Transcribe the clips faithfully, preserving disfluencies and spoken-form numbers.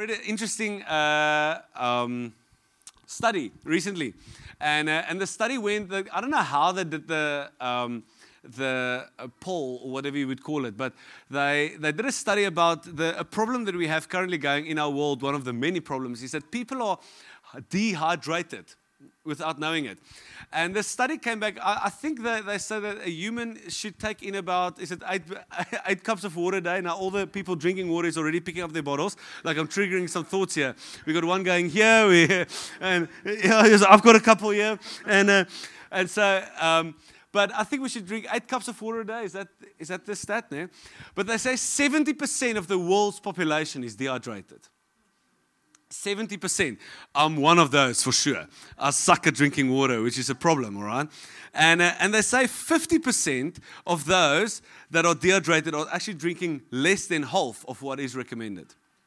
read an interesting uh, um, study recently, and uh, and the study went. That, I don't know how they did the um, the uh, poll or whatever you would call it, but they they did a study about the a problem that we have currently going in our world. One of the many problems is that people are dehydrated without knowing it. And the study came back, I, I think that they said that a human should take in about, is it eight, eight cups of water a day? Now all the people drinking water is already picking up their bottles. Like I'm triggering some thoughts here. We got one going here, we, and yeah, I've got a couple here. And uh, and so, um, but I think we should drink eight cups of water a day. Is that is that the stat now? But they say seventy percent of the world's population is dehydrated. seventy percent. I'm one of those for sure. I suck at drinking water, which is a problem, all right? And uh, and they say fifty percent of those that are dehydrated are actually drinking less than half of what is recommended.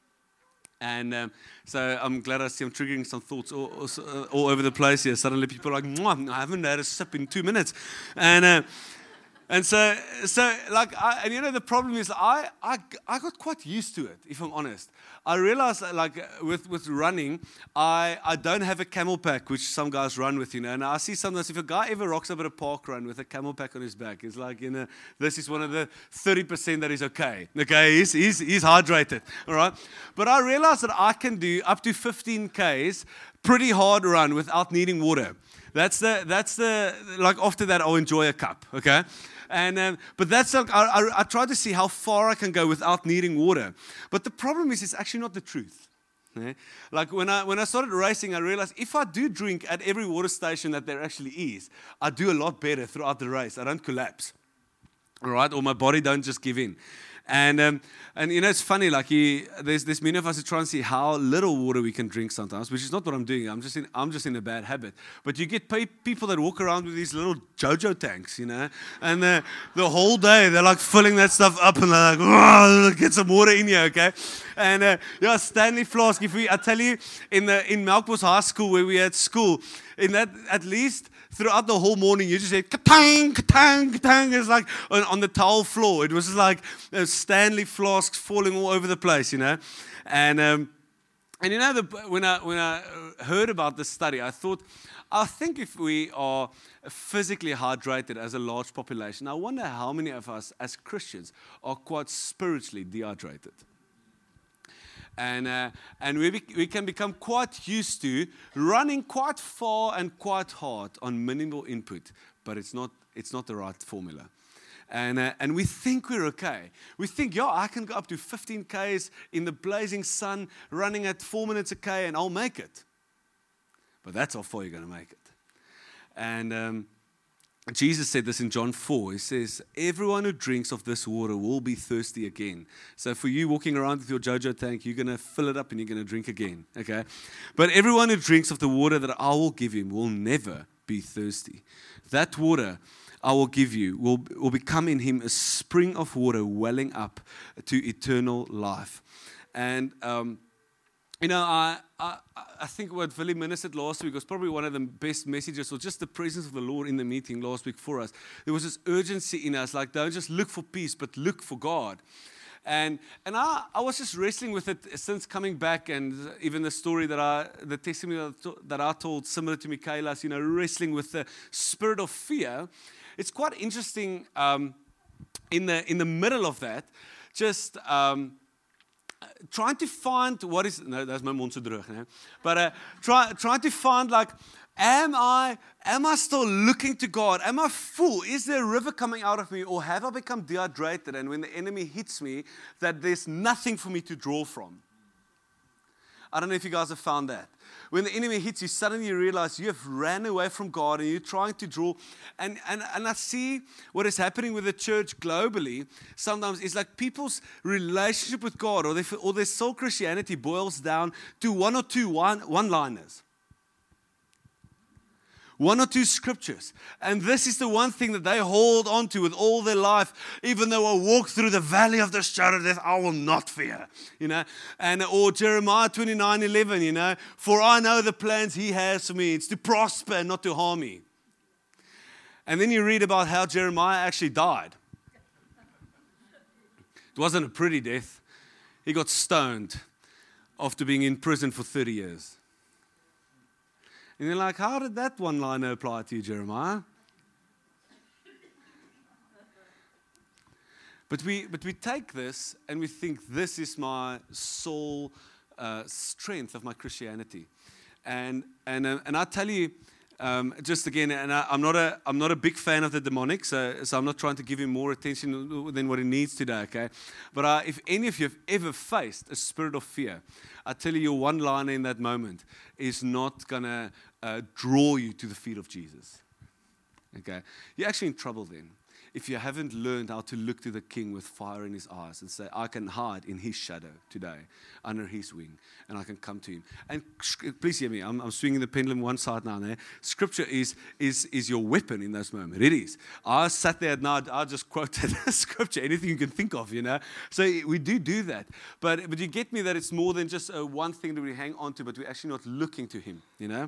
And um, so I'm glad I see I'm triggering some thoughts all, all, all over the place here. Suddenly people are like, I haven't had a sip in two minutes. And... Uh, And so, so like, I, and you know, the problem is, I, I, I got quite used to it, if I'm honest. I realized, that, like, with, with running, I, I don't have a camel pack, which some guys run with, you know. And I see sometimes, if a guy ever rocks up at a park run with a camel pack on his back, it's like, you know, this is one of the thirty percent that is okay. Okay, he's, he's, he's hydrated, all right? But I realized that I can do up to fifteen Ks, pretty hard run without needing water. That's the, that's the, like, after that, I'll enjoy a cup, okay? And um, but that's like, I, I, I try to see how far I can go without needing water. But the problem is, it's actually not the truth. Yeah? Like when I when I started racing, I realized if I do drink at every water station that there actually is, I do a lot better throughout the race. I don't collapse, all right, or my body don't just give in. And um, and you know, it's funny, like he, there's there's many of us who try and see how little water we can drink sometimes, which is not what I'm doing. I'm just in I'm just in a bad habit. But you get pe- people that walk around with these little JoJo tanks, you know, and the the whole day they're like filling that stuff up, and they're like, oh, get some water in here, okay? And uh, yeah, Stanley Flask. If we, I tell you, in the in Melkbos High School where we had school, in that at least. Throughout the whole morning, you just said, ka-tang, ka-tang, ka-tang. It's like on, on the tile floor. It was just like uh, Stanley flasks falling all over the place, you know. And um, and you know, the, when I when I heard about this study, I thought, I think if we are physically hydrated as a large population, I wonder how many of us as Christians are quite spiritually dehydrated. And uh, and we be, we can become quite used to running quite far and quite hard on minimal input, but it's not it's not the right formula. And uh, and we think we're okay. We think, yeah, I can go up to fifteen Ks in the blazing sun, running at four minutes a K, and I'll make it. But that's how far you're going to make it. And um, Jesus said this in John four. He says, everyone who drinks of this water will be thirsty again. So for you walking around with your JoJo tank, you're going to fill it up and you're going to drink again. Okay? But everyone who drinks of the water that I will give him will never be thirsty. That water I will give you will, will become in him a spring of water welling up to eternal life. And um, You know, I, I I think what Philip ministered last week was probably one of the best messages, or just the presence of the Lord in the meeting last week for us. There was this urgency in us, like, don't just look for peace, but look for God. And and I, I was just wrestling with it since coming back, and even the story that I, the testimony that I, to, that I told, similar to Michaela's, you know, wrestling with the spirit of fear. It's quite interesting um, in the in the middle of that, just... Um, Trying to find what is no, that's my mond so droog, né? But uh, try, trying to find, like, am I am I still looking to God? Am I full? Is there a river coming out of me, or have I become dehydrated? And when the enemy hits me, that there's nothing for me to draw from. I don't know if you guys have found that. When the enemy hits you, suddenly you realize you have ran away from God and you're trying to draw. And, and, and I see what is happening with the church globally. Sometimes it's like people's relationship with God, or, they, or their soul Christianity boils down to one or two one, one-liners. One or two scriptures. And this is the one thing that they hold on to with all their life. Even though I walk through the valley of the shadow of death, I will not fear. You know, and or Jeremiah twenty-nine eleven, you know, for I know the plans he has for me. It's to prosper and not to harm me. And then you read about how Jeremiah actually died. It wasn't a pretty death. He got stoned after being in prison for thirty years. And you're like, how did that one liner apply to you, Jeremiah? But we, but we take this and we think this is my sole uh, strength of my Christianity. And and uh, and I tell you, um, just again, and I, I'm not a I'm not a big fan of the demonic, so so I'm not trying to give him more attention than what he needs today. Okay, but uh, if any of you have ever faced a spirit of fear, I tell you, your one liner in that moment is not gonna uh, draw you to the feet of Jesus. Okay, you're actually in trouble then. If you haven't learned how to look to the King with fire in his eyes and say, I can hide in his shadow today, under his wing, and I can come to him. And please hear me, I'm, I'm swinging the pendulum one side now and there. Scripture is, is, is your weapon in those moments. It is. I sat there at night, I just quoted Scripture, anything you can think of, you know. So we do do that. But, but you get me that it's more than just uh, one thing that we hang on to, but we're actually not looking to him, you know.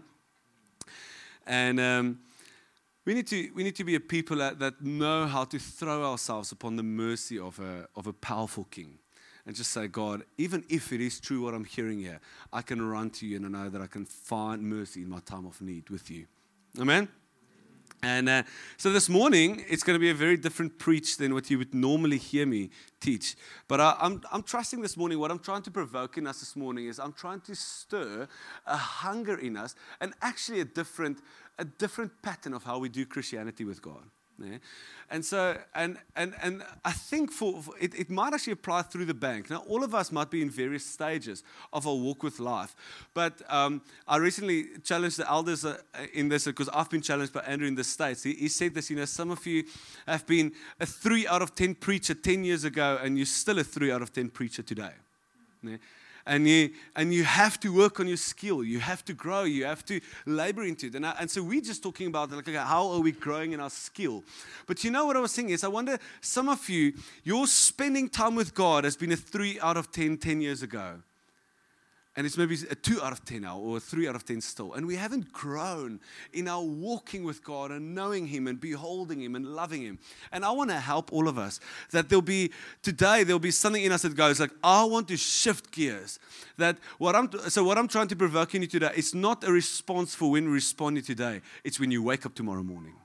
And... Um, We need to we need to be a people that, that know how to throw ourselves upon the mercy of a of a powerful King, and just say, God, even if it is true what I'm hearing here, I can run to you and I know that I can find mercy in my time of need with you. Amen. And uh, so this morning it's going to be a very different preach than what you would normally hear me teach. But I, I'm I'm trusting this morning. What I'm trying to provoke in us this morning is I'm trying to stir a hunger in us, and actually a different. a different pattern of how we do Christianity with God. Yeah? And so, and and and I think for, for it, it might actually apply through the bank. Now, all of us might be in various stages of our walk with life. But um, I recently challenged the elders uh, in this, because I've been challenged by Andrew in the States. He, he said this, you know, some of you have been a three out of ten preacher ten years ago, and you're still a three out of ten preacher today. Yeah? And you and you have to work on your skill. You have to grow. You have to labor into it. And, I, and so we're just talking about, like, okay, how are we growing in our skill? But you know what I was saying is, I wonder, some of you, your spending time with God has been a three out of ten, ten years ago. And it's maybe a two out of ten now, or a three out of ten still. And we haven't grown in our walking with God and knowing Him and beholding Him and loving Him. And I want to help all of us that there'll be, today, there'll be something in us that goes like, I want to shift gears. That what I'm, so what I'm trying to provoke in you today, it's not a response for when we respond to today. It's when you wake up tomorrow morning.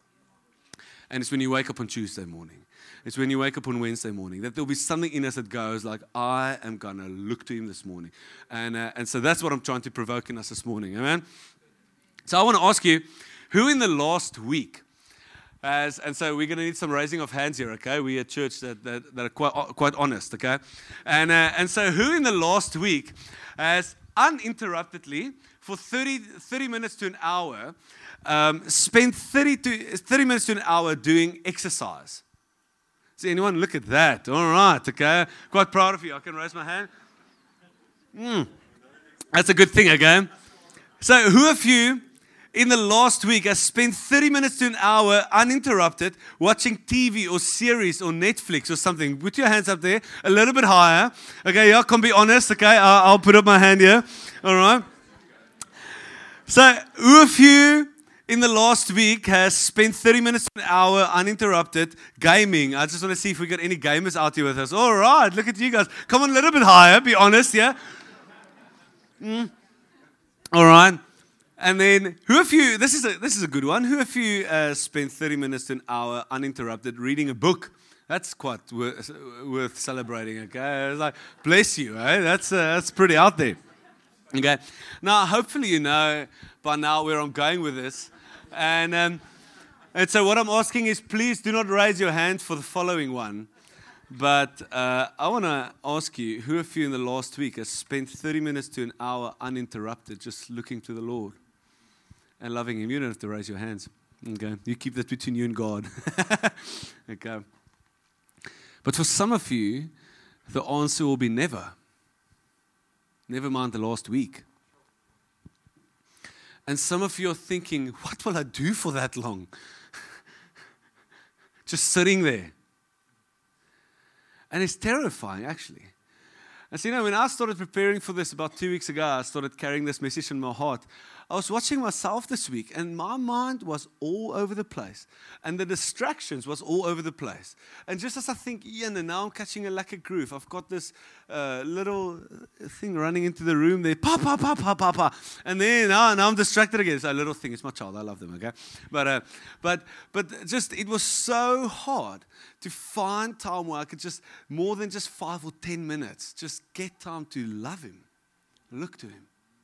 And it's when you wake up on Tuesday morning. It's when you wake up on Wednesday morning, that there'll be something in us that goes like, I am going to look to Him this morning. And uh, and so that's what I'm trying to provoke in us this morning. Amen? So I want to ask you, who in the last week has, and so we're going to need some raising of hands here, okay? We're a church that, that, that are quite, quite honest, okay? And, uh, and so who in the last week has uninterruptedly, for thirty, thirty minutes to an hour, um, spent thirty, to, thirty minutes to an hour doing exercise? See anyone? Look at that. All right, okay. Quite proud of you. I can raise my hand. Mm. That's a good thing, okay? So who of you in the last week has spent thirty minutes to an hour uninterrupted watching T V or series or Netflix or something? Put your hands up there. A little bit higher. Okay, yeah, can be honest, okay? I'll, I'll put up my hand here. All right. So who of you in the last week has spent thirty minutes to an hour uninterrupted gaming? I just want to see if we got any gamers out here with us. All right, look at you guys. Come on a little bit higher, be honest, yeah? Mm. All right. And then, who of you, this is a this is a good one, who of you uh, spent thirty minutes to an hour uninterrupted reading a book? That's quite worth, worth celebrating, okay? It's like, bless you, eh? That's, uh, that's pretty out there. Okay. Now, hopefully you know by now where I'm going with this. And um, and so what I'm asking is, please do not raise your hand for the following one. But uh, I want to ask you, who of you in the last week has spent thirty minutes to an hour uninterrupted just looking to the Lord and loving Him? You don't have to raise your hands. Okay. You keep that between you and God. Okay. But for some of you, the answer will be never. Never mind the last week. And some of you are thinking, what will I do for that long? Just sitting there. And it's terrifying, actually. And so, you know, when I started preparing for this about two weeks ago, I started carrying this message in my heart. I was watching myself this week, and my mind was all over the place, and the distractions was all over the place. And just as I think, Ian, and now I'm catching a lacquer groove. I've got this uh, little thing running into the room there, pa pa pa pa pa pa, and then now, now I'm distracted again. So a little thing, it's my child. I love them. Okay, but uh, but but just it was so hard to find time where I could just more than just five or ten minutes, just get time to love Him, look to Him.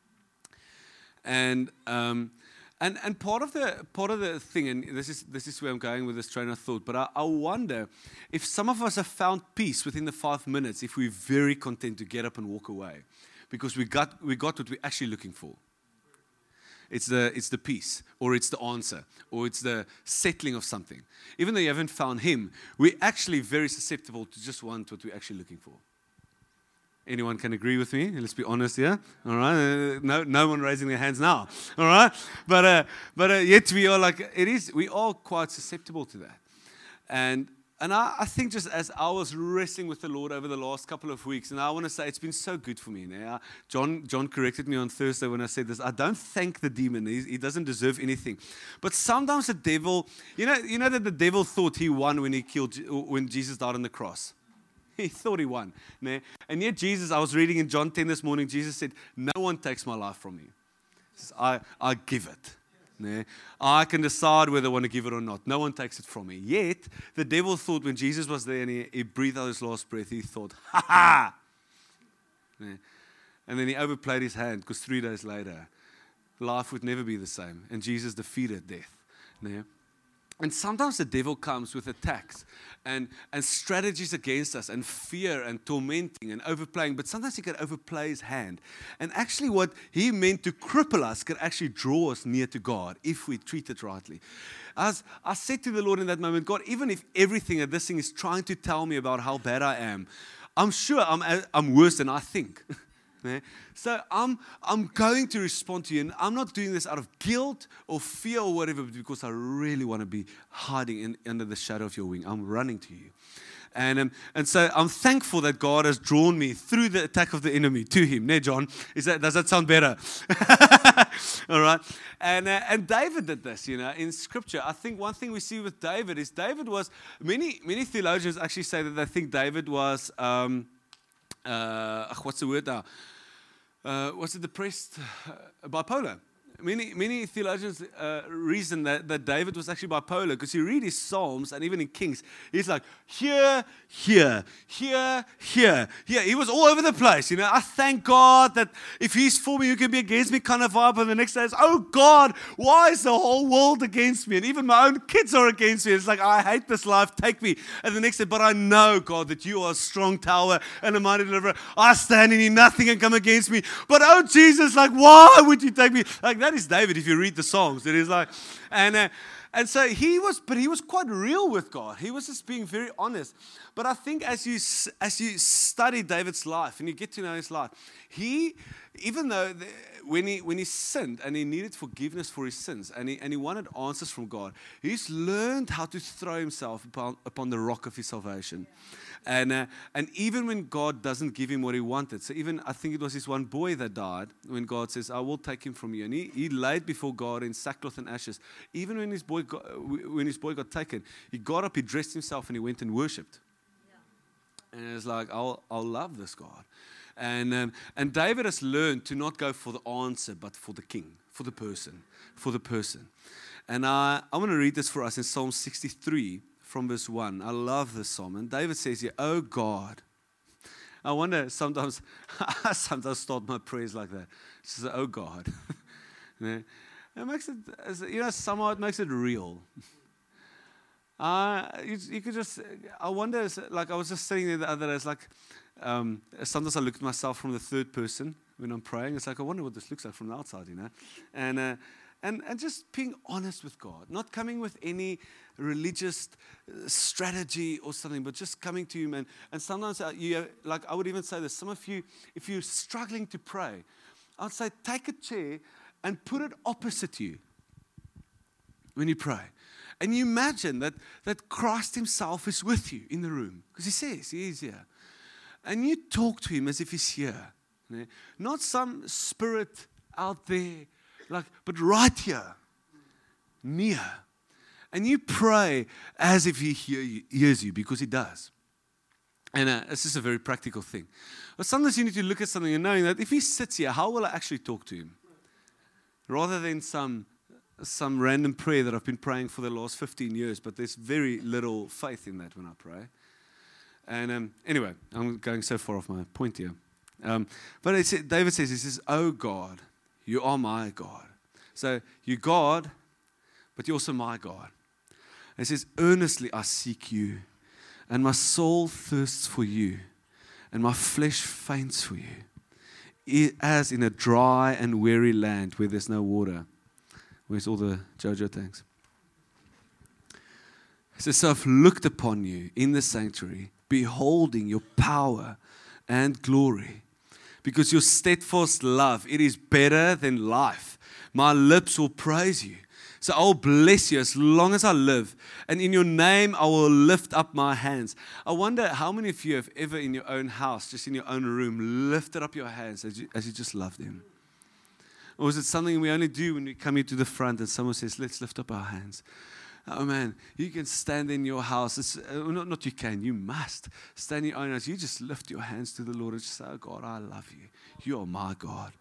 And um, and and part of the part of the thing, and this is this is where I'm going with this train of thought. But I, I wonder if some of us have found peace within the five minutes if we're very content to get up and walk away, because we got we got what we're actually looking for. It's the it's the peace, or it's the answer, or it's the settling of something. Even though you haven't found Him, we're actually very susceptible to just want what we're actually looking for. Anyone can agree with me? Let's be honest here. All right. Uh, no, no one raising their hands now. All right. But uh, but uh, yet we are like it is. We are quite susceptible to that. And and I, I think just as I was wrestling with the Lord over the last couple of weeks, and I want to say it's been so good for me. Now, John John corrected me on Thursday when I said this. I don't thank the demon. He, he doesn't deserve anything. But sometimes the devil, you know, you know that the devil thought he won when he killed when Jesus died on the cross. He thought he won. And yet Jesus, I was reading in John ten this morning, Jesus said, no one takes my life from me. He says, I, I give it. I can decide whether I want to give it or not. No one takes it from me. Yet, the devil thought when Jesus was there and he, he breathed out his last breath, he thought, ha ha! And then he overplayed his hand, because three days later, life would never be the same. And Jesus defeated death. And sometimes the devil comes with attacks and, and strategies against us, and fear and tormenting and overplaying. But sometimes he can overplay his hand. And actually what he meant to cripple us can actually draw us near to God if we treat it rightly. As I said to the Lord in that moment, God, even if everything that this thing is trying to tell me about how bad I am, I'm sure I'm, I'm worse than I think. So I'm I'm going to respond to you, and I'm not doing this out of guilt or fear or whatever, but because I really want to be hiding in, under the shadow of your wing. I'm running to you. And um, and so I'm thankful that God has drawn me through the attack of the enemy to Him. Ne, John? Is that, does that sound better? All right. And uh, and David did this, you know, in Scripture. I think one thing we see with David is David was, many, many theologians actually say that they think David was, um, uh, what's the word now? Uh, was it depressed? Uh, bipolar. Many many theologians uh, reason that, that David was actually bipolar, because you read his Psalms, and even in Kings, he's like, here, here, here, here, here. He was all over the place, you know. I thank God that if He's for me, who can be against me kind of vibe. And the next day is, oh God, why is the whole world against me? And even my own kids are against me. It's like, I hate this life, take me. And the next day, but I know, God, that You are a strong tower and a mighty deliverer. I stand in You, nothing can come against me. But oh Jesus, like, why would You take me? Like, that is David, if you read the Psalms. It is like, and uh, and so he was, but he was quite real with God. He was just being very honest. But I think as you as you study David's life and you get to know his life, he, even though the, when he when he sinned and he needed forgiveness for his sins, and he and he wanted answers from God, he's learned how to throw himself upon upon the rock of his salvation. And uh, and even when God doesn't give him what he wanted, so even I think it was his one boy that died, when God says, I will take him from you, and he, he laid before God in sackcloth and ashes. Even when his boy got, when his boy got taken, he got up, he dressed himself, and he went and worshipped. Yeah. And it's like, I'll I'll love this God. And um, and David has learned to not go for the answer, but for the king, for the person, for the person. And I I want to read this for us in Psalm sixty-three. From verse one. I love this psalm. And David says here, oh God. I wonder, sometimes, I sometimes start my prayers like that. It says, oh God. It makes it, you know, somehow it makes it real. Uh, you, you could just, I wonder, like I was just sitting there the other day, it's like, um, sometimes I look at myself from the third person when I'm praying. It's like, I wonder what this looks like from the outside, you know. And, uh, And, and just being honest with God, not coming with any religious strategy or something, but just coming to Him. And, and sometimes, you like I would even say this, some of you, if you're struggling to pray, I would say take a chair and put it opposite you when you pray. And you imagine that, that Christ Himself is with you in the room, because He says He is here. And you talk to Him as if He's here. Not some spirit out there Like, but right here, near. And you pray as if He hear you, hears you, because He does. And uh, it's just a very practical thing. But sometimes you need to look at something and knowing that if He sits here, how will I actually talk to Him? Rather than some some random prayer that I've been praying for the last fifteen years, but there's very little faith in that when I pray. And um, anyway, I'm going so far off my point here. Um, but it's, David says, he says, oh God, you are my God. So you're God, but you're also my God. And he says, earnestly I seek you. And my soul thirsts for you, and my flesh faints for you, as in a dry and weary land where there's no water. Where's all the JoJo tanks? He says, so I've looked upon you in the sanctuary, beholding your power and glory, because your steadfast love, it is better than life. My lips will praise you. So I'll bless you as long as I live, and in your name I will lift up my hands. I wonder how many of you have ever in your own house, just in your own room, lifted up your hands as you, as you just loved Him? Or is it something we only do when we come here to the front and someone says, let's lift up our hands? Oh man, you can stand in your house. It's, uh, not, not you can, you must. Stand in your own house. You just lift your hands to the Lord and just say, oh God, I love you. You are my God.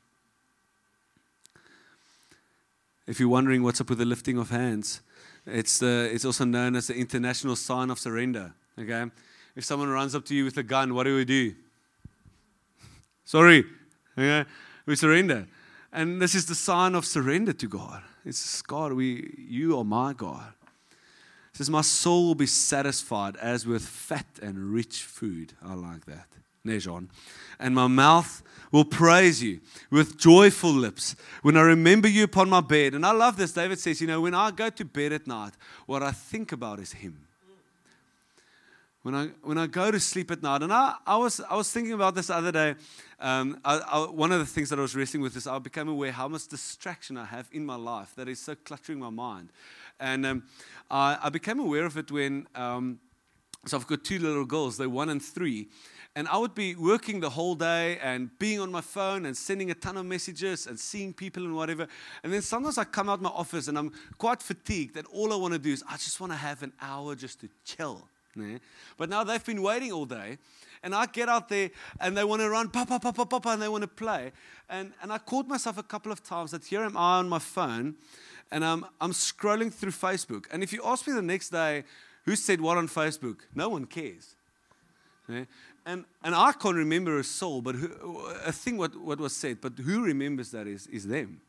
If you're wondering what's up with the lifting of hands, it's uh, it's also known as the international sign of surrender. Okay, if someone runs up to you with a gun, what do we do? Sorry, okay, we surrender, and this is the sign of surrender to God. It's God, we, you are my God. It says, my soul will be satisfied as with fat and rich food. I like that. Nejon. And my mouth will praise you with joyful lips when I remember you upon my bed. And I love this. David says, you know, when I go to bed at night, what I think about is Him. When I when I go to sleep at night, and I, I was I was thinking about this the other day. Um, I, I, one of the things that I was wrestling with is I became aware how much distraction I have in my life that is so cluttering my mind. And um, I, I became aware of it when, um, so I've got two little girls, they're one and three. And I would be working the whole day and being on my phone and sending a ton of messages and seeing people and whatever. And then sometimes I come out my office and I'm quite fatigued that all I want to do is I just want to have an hour just to chill. Yeah? But now they've been waiting all day. And I get out there and they want to run, papa, papa, papa, and they want to play. And, and I caught myself a couple of times that here am I on my phone and I'm, I'm scrolling through Facebook. And if you ask me the next day, who said what on Facebook? No one cares. Yeah? And and I can't remember a soul, but who, a thing what, what was said, but who remembers that is, is them.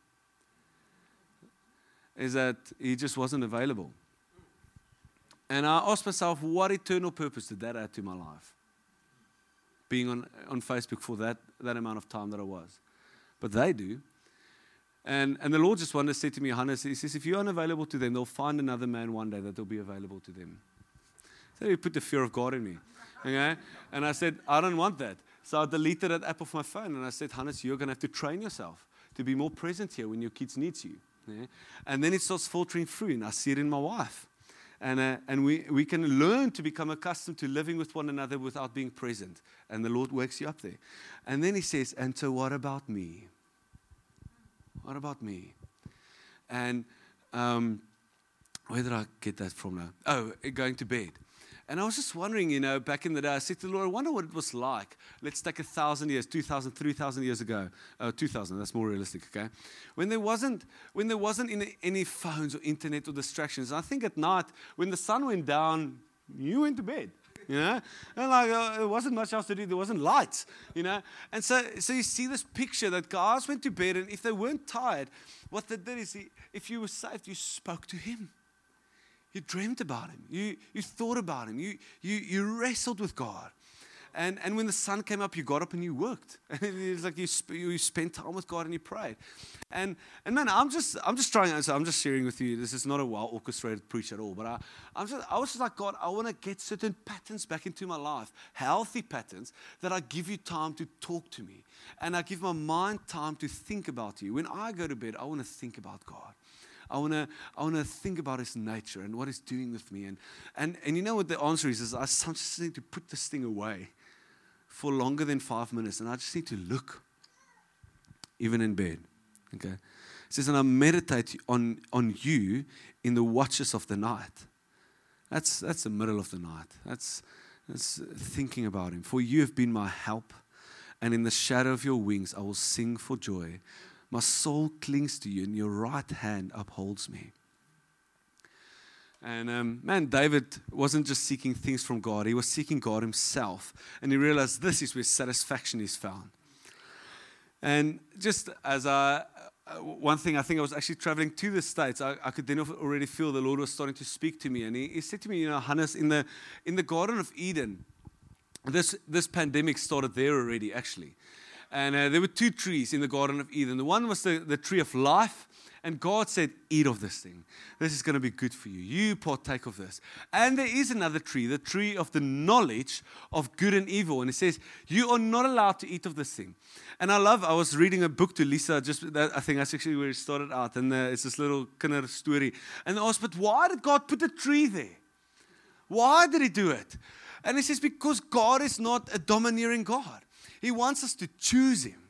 Is that he just wasn't available. And I asked myself, what eternal purpose did that add to my life? Being on, on Facebook for that, that amount of time that I was. But they do. And and the Lord just one day said to me, Hannes, He says, if you're unavailable to them, they'll find another man one day that will be available to them. So He put the fear of God in me. Okay? And I said, I don't want that. So I deleted that app off my phone. And I said, Hannes, you're going to have to train yourself to be more present here when your kids need you. Yeah? And then it starts filtering through. And I see it in my wife. And uh, and we, we can learn to become accustomed to living with one another without being present. And the Lord wakes you up there. And then He says, and so what about me? What about me? And um, where did I get that from now? Oh, going to bed. And I was just wondering, you know, back in the day, I said to the Lord, I wonder what it was like. Let's take a thousand years, two thousand, three thousand years ago. Uh, two thousand, that's more realistic, okay? When there wasn't, when there wasn't any, any phones or internet or distractions. And I think at night, when the sun went down, you went to bed, you know? And like, uh, there wasn't much else to do. There wasn't lights, you know? And so, so you see this picture that guys went to bed, and if they weren't tired, what they did is, he, if you were saved, you spoke to Him. You dreamt about Him. You you thought about Him. You you you wrestled with God. And and when the sun came up, you got up and you worked. And it's like you sp- you spent time with God and you prayed. And and man, I'm just I'm just trying. So I'm just sharing with you. This is not a well orchestrated preach at all. But I I'm just I was just like, God, I want to get certain patterns back into my life, healthy patterns that I give you time to talk to me, and I give my mind time to think about you. When I go to bed, I want to think about God. I want to I want to think about His nature and what He's doing with me. And, and, and you know what the answer is? Is I just need to put this thing away for longer than five minutes. And I just need to look, even in bed. Okay. It says, and I meditate on, on you in the watches of the night. That's that's the middle of the night. That's, that's thinking about him. For you have been my help, and in the shadow of your wings I will sing for joy. My soul clings to you, and your right hand upholds me. And um, man, David wasn't just seeking things from God. He was seeking God himself. And he realized this is where satisfaction is found. And just as I, one thing, I think I was actually traveling to the States, I, I could then already feel the Lord was starting to speak to me. And he, he said to me, you know, Hannes, in the, in the Garden of Eden, this, this pandemic started there already, actually. And uh, there were two trees in the Garden of Eden. The one was the, the tree of life. And God said, eat of this thing. This is going to be good for you. You partake of this. And there is another tree, the tree of the knowledge of good and evil. And it says, you are not allowed to eat of this thing. And I love, I was reading a book to Lisa, just that, I think that's actually where it started out. And uh, it's this little kinder story. And I asked, but why did God put a tree there? Why did he do it? And he says, because God is not a domineering God. He wants us to choose him.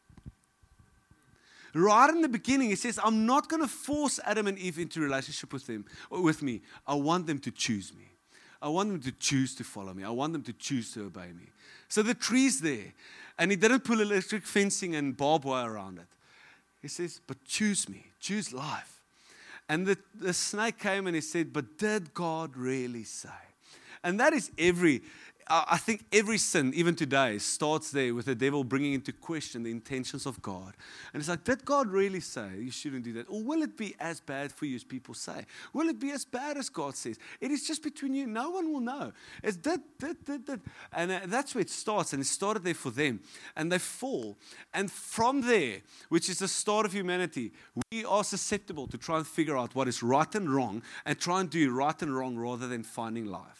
Right in the beginning, he says, I'm not going to force Adam and Eve into a relationship with them or with me. I want them to choose me. I want them to choose to follow me. I want them to choose to obey me. So the tree's there. And he didn't put electric fencing and barbed wire around it. He says, but choose me. Choose life. And the, the snake came and he said, but did God really say? And that is every... I think every sin, even today, starts there with the devil bringing into question the intentions of God. And it's like, did God really say you shouldn't do that? Or will it be as bad for you as people say? Will it be as bad as God says? It is just between you. No one will know. It's did, did, did, did. And uh, that's where it starts. And it started there for them. And they fall. And from there, which is the start of humanity, we are susceptible to try and figure out what is right and wrong and try and do right and wrong rather than finding life.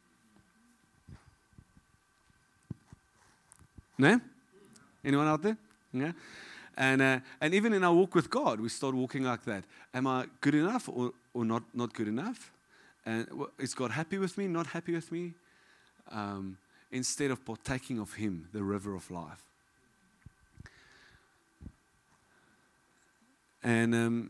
No? Anyone out there? Yeah. And uh, and even in our walk with God, we start walking like that. Am I good enough or, or not, not good enough? And is God happy with me, not happy with me? Um, instead of partaking of him, the river of life. And um,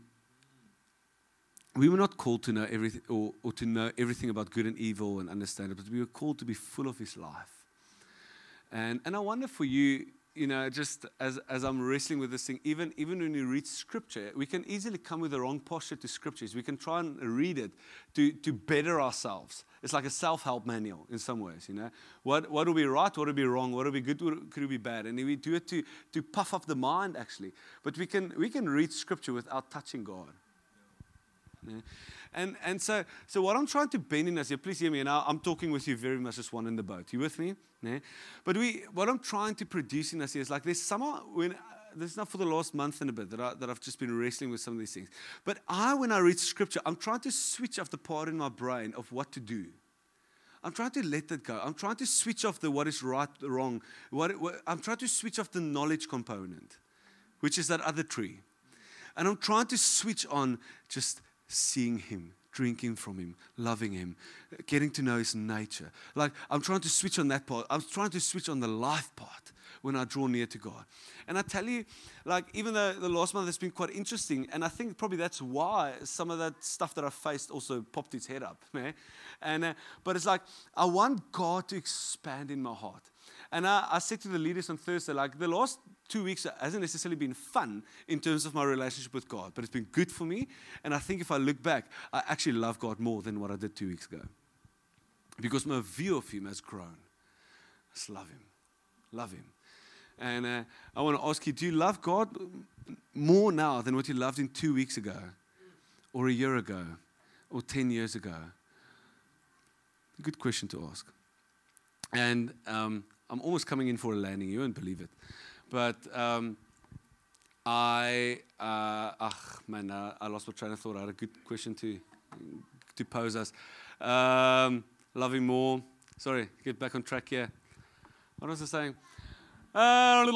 we were not called to know everything or, or to know everything about good and evil and understand it, but we were called to be full of his life. And and I wonder for you, you know, just as, as I'm wrestling with this thing, even, even when you read Scripture, we can easily come with the wrong posture to Scriptures. We can try and read it to, to better ourselves. It's like a self-help manual in some ways, you know. What what will be right, what will be wrong, what will be good, what could be bad. And we do it to, to puff up the mind, actually. But we can we can read Scripture without touching God. Yeah. And and so so what I'm trying to bend in us here, please hear me now. I'm talking with you very much as one in the boat. You with me? Yeah. But we what I'm trying to produce in us here is like there's somehow when uh, this is not for the last month and a bit that I, that I've just been wrestling with some of these things. But I when I read Scripture, I'm trying to switch off the part in my brain of what to do. I'm trying to let that go. I'm trying to switch off the what is right, the wrong. What, what I'm trying to switch off the knowledge component, which is that other tree. And I'm trying to switch on just seeing him, drinking from him, loving him, getting to know his nature. Like, I'm trying to switch on that part. I'm trying to switch on the life part when I draw near to God. And I tell you, like, even though the last month has been quite interesting, and I think probably that's why some of that stuff that I faced also popped its head up. Eh? And uh, But it's like, I want God to expand in my heart. And I, I said to the leaders on Thursday, like, the last two weeks hasn't necessarily been fun in terms of my relationship with God, but it's been good for me. And I think if I look back, I actually love God more than what I did two weeks ago. Because my view of him has grown. I just love him. Love him. And uh, I want to ask you, do you love God more now than what you loved him two weeks ago? Or a year ago? Or ten years ago? Good question to ask. And um, I'm almost coming in for a landing. You won't believe it. But um, I, uh, ach man, uh, I lost my train of thought. I had a good question to to pose us. Um, love him more. Sorry, get back on track here. What was I saying? Uh,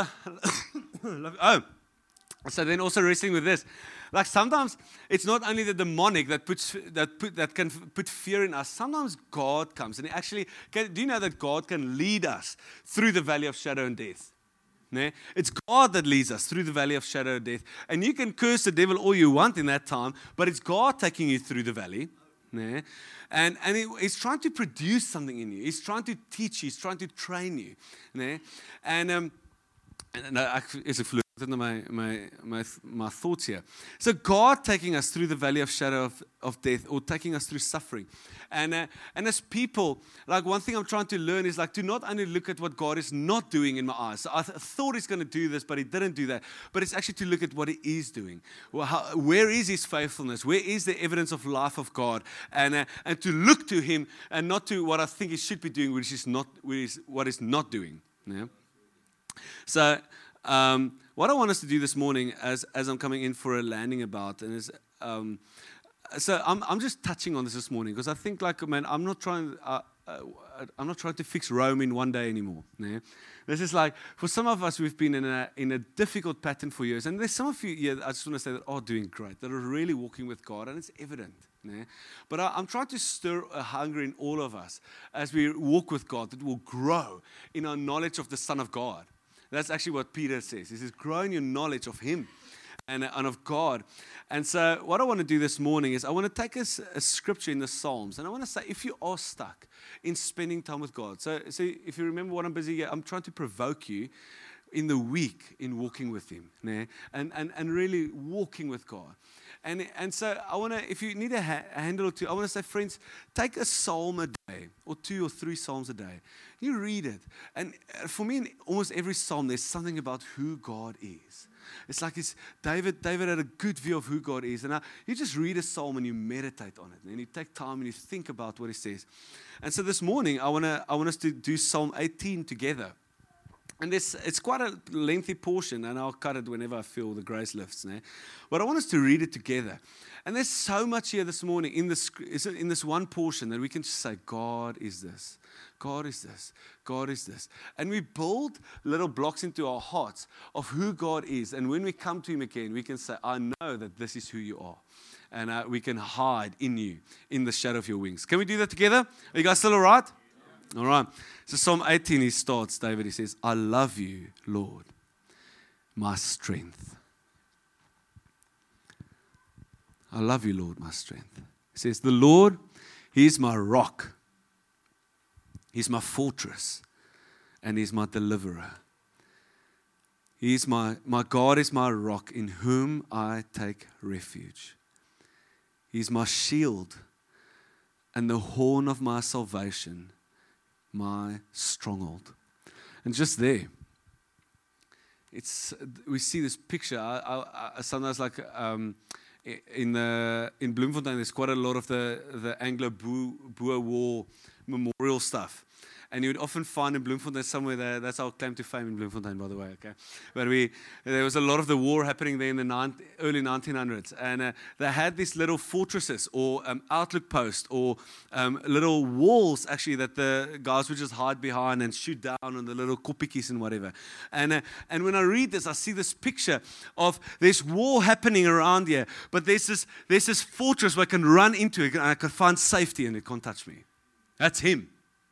oh, so then also wrestling with this. Like sometimes it's not only the demonic that puts that put that can put fear in us. Sometimes God comes and he actually can, do you know that God can lead us through the valley of shadow and death? Né? It's God that leads us through the valley of shadow of death. And you can curse the devil all you want in that time, but it's God taking you through the valley. Né? And, and he, he's trying to produce something in you. He's trying to teach you. He's trying to train you. Né? And, um, and no, is it my, my, my, my thoughts here. So God taking us through the valley of shadow of, of death, or taking us through suffering. And, uh, and as people, like one thing I'm trying to learn is like to not only look at what God is not doing in my eyes. So I th- thought he's going to do this, but he didn't do that. But it's actually to look at what he is doing. Well, how, where is his faithfulness? Where is the evidence of life of God? And, uh, and to look to him and not to what I think he should be doing, which is not, which is what he's not doing. Yeah? So, Um, what I want us to do this morning, as as I'm coming in for a landing about, and is um, so I'm I'm just touching on this this morning because I think like man, I'm not trying uh, uh, I'm not trying to fix Rome in one day anymore. Né? This is like for some of us we've been in a in a difficult pattern for years, and there's some of you here. I just want to say that are doing great, that are really walking with God, and it's evident. Né? But I, I'm trying to stir a hunger in all of us as we walk with God that will grow in our knowledge of the Son of God. That's actually what Peter says. He says, grow in your knowledge of him and, and of God. And so what I want to do this morning is I want to take a, a scripture in the Psalms. And I want to say, if you are stuck in spending time with God. So, so if you remember what I'm busy here, I'm trying to provoke you in the week in walking with him. Né? And, and, and really walking with God. And, and so I want to, if you need a, ha- a handle or two, I want to say, friends, take a psalm a day, or two or three psalms a day. You read it. And for me, in almost every psalm, there's something about who God is. It's like it's David, David had a good view of who God is. And now you just read a psalm and you meditate on it. And you take time and you think about what he says. And so this morning, I want to, I want us to do Psalm eighteen together. And this, it's quite a lengthy portion, and I'll cut it whenever I feel the grace lifts. Né? But I want us to read it together. And there's so much here this morning in this, in this one portion that we can just say, God is this. God is this. God is this. And we build little blocks into our hearts of who God is. And when we come to him again, we can say, I know that this is who you are. And uh, we can hide in you, in the shadow of your wings. Can we do that together? Are you guys still all right? All right. So Psalm eighteen, he starts, David, he says, I love you, Lord, my strength. I love you, Lord, my strength. He says, the Lord, he is my rock. He's my fortress. And he's my deliverer. He is my, my God is my rock in whom I take refuge. He's my shield and the horn of my salvation, my stronghold. And just there, it's we see this picture. I, I, I sometimes like um, in the in Bloemfontein, there's quite a lot of the the Anglo-Boer War memorial stuff. And you would often find in Bloemfontein somewhere there, that's our claim to fame in Bloemfontein, by the way, okay? But we, there was a lot of the war happening there in the ninth, early nineteen hundreds. And uh, they had these little fortresses or um, outlook posts or um, little walls, actually, that the guys would just hide behind and shoot down on the little koppies and whatever. And, uh, and when I read this, I see this picture of there's war happening around here, but there's this, there's this fortress where I can run into it and I can find safety and it can't touch me. That's him.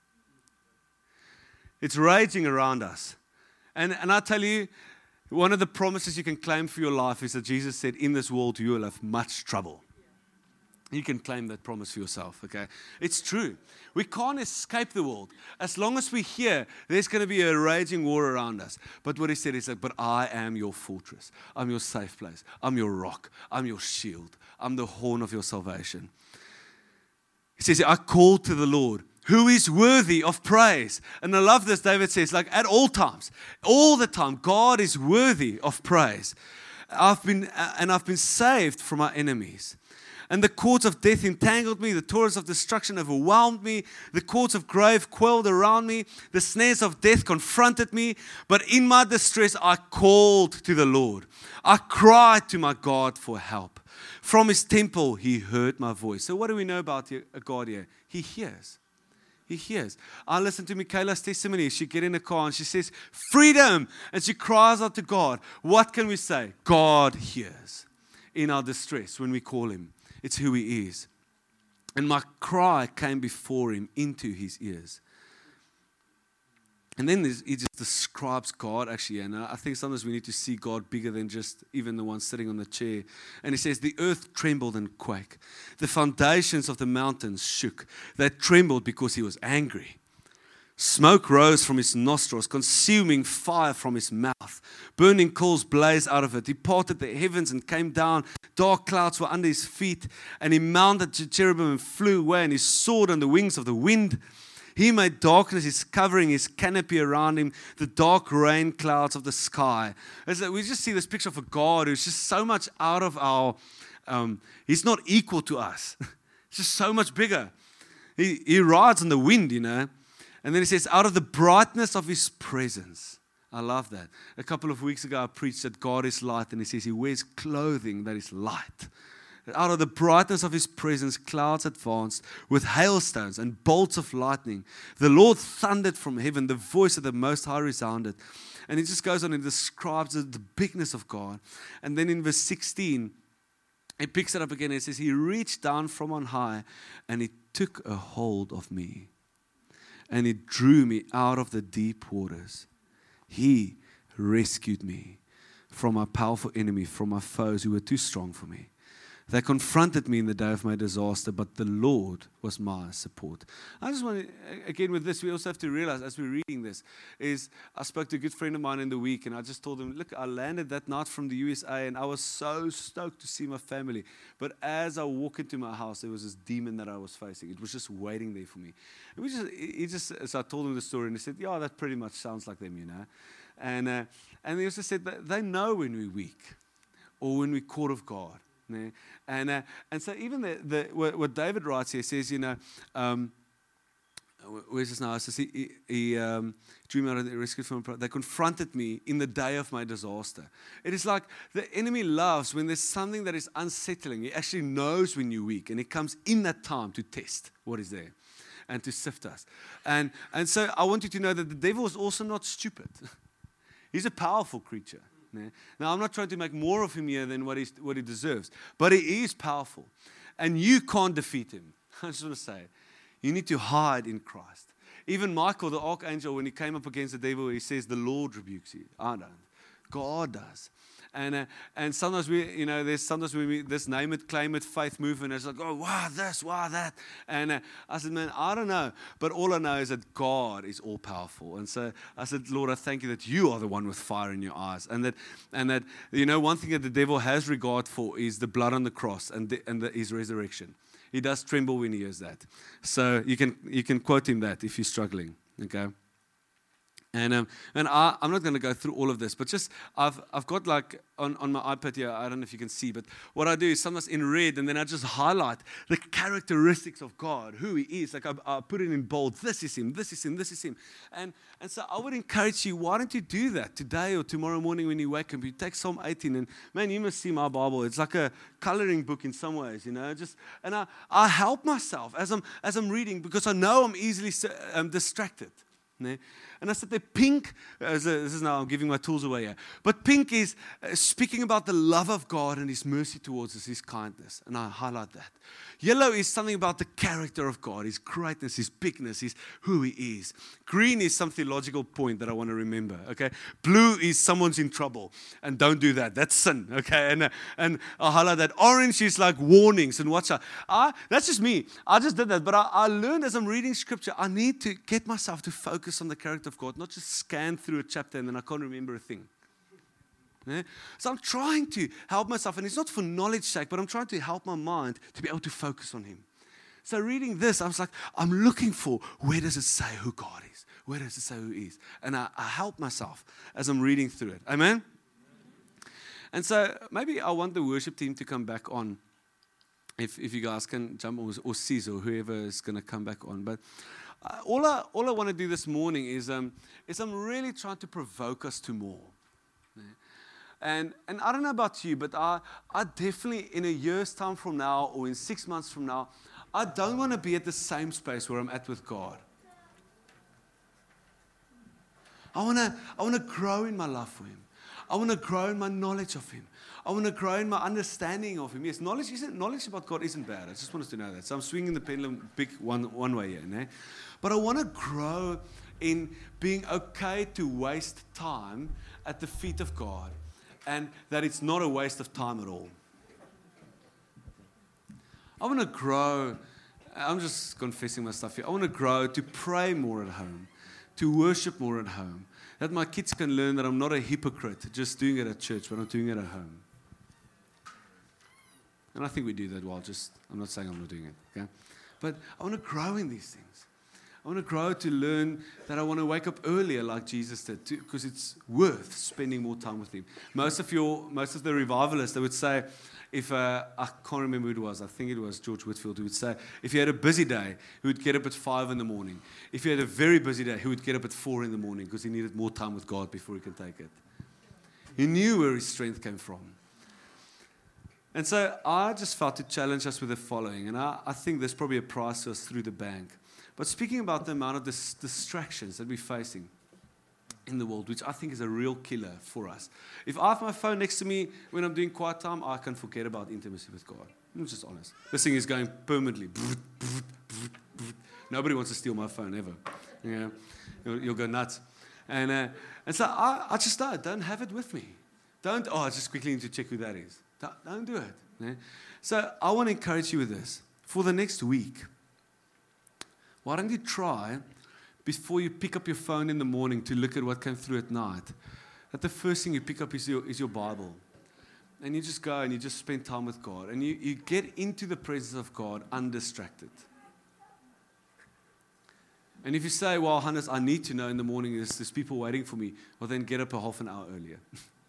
It's raging around us. And, and I tell you, one of the promises you can claim for your life is that Jesus said, in this world you will have much trouble. You can claim that promise for yourself, okay? It's true. We can't escape the world. As long as we're here, there's going to be a raging war around us. But what he said is that, but I am your fortress. I'm your safe place. I'm your rock. I'm your shield. I'm the horn of your salvation. He says, I call to the Lord, who is worthy of praise. And I love this, David says, like at all times, all the time, God is worthy of praise. I've been, and I've been saved from my enemies. And the cords of death entangled me, the toils of destruction overwhelmed me, the cords of grave coiled around me, the snares of death confronted me. But in my distress, I called to the Lord. I cried to my God for help. From his temple, he heard my voice. So what do we know about God here? He hears. He hears. I listen to Michaela's testimony. She get in a car and she says, freedom. And she cries out to God. What can we say? God hears in our distress when we call him. It's who he is. And my cry came before him into his ears. And then he just describes God actually, and I think sometimes we need to see God bigger than just even the one sitting on the chair. And he says, the earth trembled and quaked. The foundations of the mountains shook. They trembled because he was angry. Smoke rose from his nostrils, consuming fire from his mouth. Burning coals blazed out of it. He parted the heavens and came down. Dark clouds were under his feet. And he mounted the cherubim and flew away, and he soared on the wings of the wind. He made darkness his covering, his canopy around him, the dark rain clouds of the sky. As we just see this picture of a God who's just so much out of our, um, he's not equal to us. He's just so much bigger. He, he rides on the wind, you know. And then he says, out of the brightness of his presence. I love that. A couple of weeks ago, I preached that God is light, and he says he wears clothing that is light. Out of the brightness of his presence, clouds advanced with hailstones and bolts of lightning. The Lord thundered from heaven. The voice of the Most High resounded. And he just goes on and describes the bigness of God. And then in verse sixteen, he picks it up again and says, he reached down from on high and he took a hold of me. And he drew me out of the deep waters. He rescued me from my powerful enemy, from my foes who were too strong for me. They confronted me in the day of my disaster, but the Lord was my support. I just want to, again with this, we also have to realize as we're reading this, is I spoke to a good friend of mine in the week, and I just told him, look, I landed that night from the U S A, and I was so stoked to see my family. But as I walk into my house, there was this demon that I was facing. It was just waiting there for me. And we just, he just, so I told him the story, and he said, yeah, that pretty much sounds like them, you know. And, uh, and he also said that they know when we're weak or when we're caught of God. And uh, and so even the, the what David writes here says, you know, um, where's this now? It says he, he, he um, drew me out of the rescue from. They confronted me in the day of my disaster. It is like the enemy loves when there's something that is unsettling. He actually knows when you're weak, and he comes in that time to test what is there and to sift us. And and so I want you to know that the devil is also not stupid. He's a powerful creature. Now, I'm not trying to make more of him here than what, he's, what he deserves, but he is powerful, and you can't defeat him. I just want to say, you need to hide in Christ. Even Michael, the archangel, when he came up against the devil, he says, the Lord rebukes you. I don't. God does. And uh, and sometimes we, you know, there's sometimes we meet this name it, claim it, faith movement. It's like, oh, why this, why that? And uh, I said, man, I don't know. But all I know is that God is all powerful. And so I said, Lord, I thank you that you are the one with fire in your eyes. And that, and that you know, one thing that the devil has regard for is the blood on the cross and, the, and the, his resurrection. He does tremble when he hears that. So you can you can quote him that if you're struggling, okay? And um, and I, I'm not going to go through all of this, but just I've I've got like on, on my iPad here, I don't know if you can see, but what I do is sometimes in red, and then I just highlight the characteristics of God, who he is. Like I, I put it in bold, this is him, this is him, this is him. And and so I would encourage you, why don't you do that today or tomorrow morning when you wake up? You take Psalm eighteen, and man, you must see my Bible. It's like a coloring book in some ways, you know. Just and I, I help myself as I'm as I'm reading because I know I'm easily um, distracted. And I said that pink, uh, this is now I'm giving my tools away here, but pink is uh, speaking about the love of God and his mercy towards us, his kindness, and I highlight that. Yellow is something about the character of God, his greatness, his bigness, his who he is. Green is some theological point that I want to remember, okay? Blue is someone's in trouble, and don't do that, that's sin, okay? And uh, and I highlight that. Orange is like warnings, and watch out. I, that's just me, I just did that, but I, I learned as I'm reading scripture, I need to get myself to focus on the character of God, not just scan through a chapter and then I can't remember a thing. Yeah? So I'm trying to help myself, and it's not for knowledge's sake, but I'm trying to help my mind to be able to focus on him. So reading this, I was like, I'm looking for, where does it say who God is? Where does it say who he is? And I, I help myself as I'm reading through it. Amen? And so maybe I want the worship team to come back on, if if you guys can jump, or, or Caesar, or whoever is going to come back on. But uh, all I all I want to do this morning is um is I'm really trying to provoke us to more. Yeah. And and I don't know about you, but I I definitely in a year's time from now, or in six months from now, I don't want to be at the same space where I'm at with God. I want to I want to grow in my love for him. I want to grow in my knowledge of him. I want to grow in my understanding of him. Yes, knowledge isn't knowledge about God isn't bad. I just want us to know that. So I'm swinging the pendulum big one one way here, né? But I want to grow in being okay to waste time at the feet of God, and that it's not a waste of time at all. I want to grow. I'm just confessing my stuff here. I want to grow to pray more at home, to worship more at home, that my kids can learn that I'm not a hypocrite just doing it at church, but I'm doing it at home. And I think we do that well. Just, I'm not saying I'm not doing it, okay? But I want to grow in these things. I want to grow to learn that I want to wake up earlier like Jesus did, because it's worth spending more time with Him. Most of your, most of the revivalists, they would say, if uh, I can't remember who it was, I think it was George Whitfield, who would say, if you had a busy day, he would get up at five in the morning. If you had a very busy day, he would get up at four in the morning because he needed more time with God before he could take it. He knew where his strength came from. And so I just felt to challenge us with the following, and I, I think there's probably a price to us through the bank. But speaking about the amount of dis- distractions that we're facing in the world, which I think is a real killer for us. If I have my phone next to me when I'm doing quiet time, I can forget about intimacy with God. I'm just honest. This thing is going permanently. Nobody wants to steal my phone ever. You know, you'll, you'll go nuts. And uh, and so I, I just don't, don't have it with me. Don't, oh, I just quickly need to check who that is. Don't, don't do it. Yeah? So I want to encourage you with this. For the next week, why don't you try, before you pick up your phone in the morning to look at what came through at night, that the first thing you pick up is your, is your Bible. And you just go and you just spend time with God. And you, you get into the presence of God undistracted. And if you say, well, Hannes, I need to know in the morning there's, there's people waiting for me, well, then get up a half an hour earlier.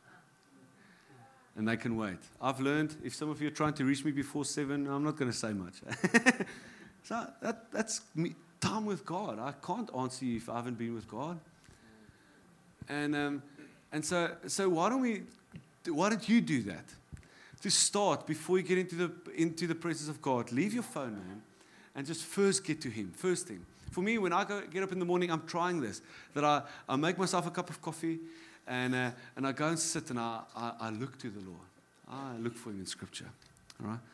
And they can wait. I've learned, if some of you are trying to reach me before seven, I'm not going to say much. So that, that's me. Time with God. I can't answer you if I haven't been with God. And um, and so so why don't we? Why don't you do that? To start, before you get into the into the presence of God, leave your phone, man, and just first get to Him. First thing. For me, when I go, get up in the morning, I'm trying this. That I, I make myself a cup of coffee, and uh, and I go and sit and I, I I look to the Lord. I look for Him in Scripture. All right.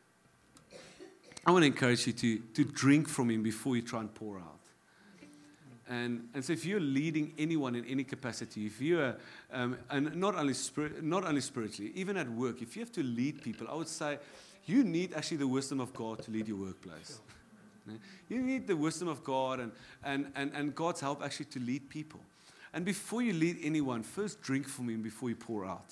I want to encourage you to, to drink from Him before you try and pour out. And, and so if you're leading anyone in any capacity, if you're, um, and not only, spirit, not only spiritually, even at work, if you have to lead people, I would say you need actually the wisdom of God to lead your workplace. You need the wisdom of God and, and, and, and God's help actually to lead people. And before you lead anyone, first drink from Him before you pour out.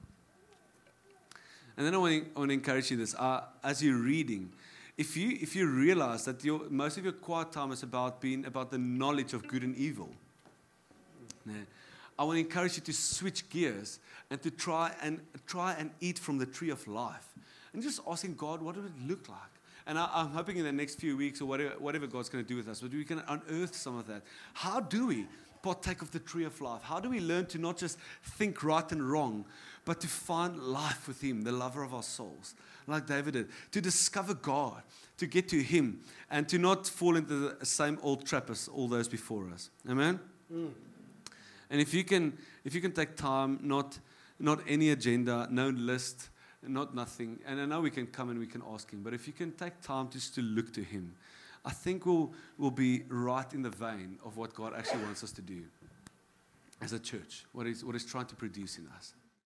And then I want to, I want to encourage you this. Uh, as you're reading, If you if you realize that your, most of your quiet time is about being about the knowledge of good and evil, yeah, I want to encourage you to switch gears and to try and try and eat from the tree of life, and just asking God, what would it look like? And I, I'm hoping in the next few weeks or whatever whatever God's going to do with us, but we can unearth some of that. How do we partake of the tree of life? How do we learn to not just think right and wrong, but to find life with Him, the lover of our souls, like David did, to discover God, to get to Him, and to not fall into the same old trap as all those before us. Amen? Mm. And if you can, if you can take time, not, not any agenda, no list, not nothing, and I know we can come and we can ask Him, but if you can take time just to look to Him, I think we'll, we'll be right in the vein of what God actually wants us to do as a church, what He's, what He's trying to produce in us.